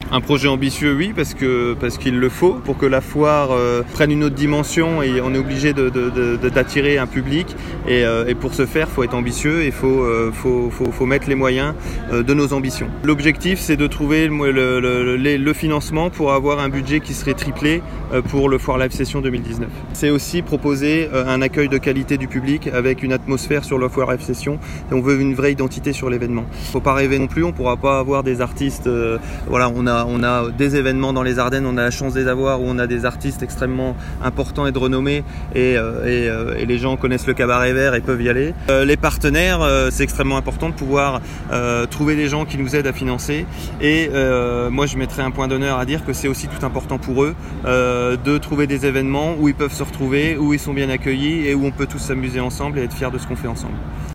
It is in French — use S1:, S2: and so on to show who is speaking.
S1: Un projet ambitieux, oui, parce qu'il le faut pour que la foire prenne une autre dimension et on est obligé d'attirer un public et pour ce faire, il faut être ambitieux et il faut mettre les moyens de nos ambitions. L'objectif, c'est de trouver le financement pour avoir un budget qui serait triplé pour le Foire Live Session 2019. C'est aussi proposer un accueil de qualité du public avec une atmosphère sur le Foire Live Session et on veut une vraie identité sur l'événement. Il ne faut pas rêver non plus, on ne pourra pas avoir des artistes, on a des événements dans les Ardennes, on a la chance de les avoir où on a des artistes extrêmement importants et de renommée et les gens connaissent le Cabaret Vert et peuvent y aller. Les partenaires, c'est extrêmement important de pouvoir trouver des gens qui nous aident à financer et moi je mettrais un point d'honneur à dire que c'est aussi tout important pour eux de trouver des événements où ils peuvent se retrouver, où ils sont bien accueillis et où on peut tous s'amuser ensemble et être fiers de ce qu'on fait ensemble.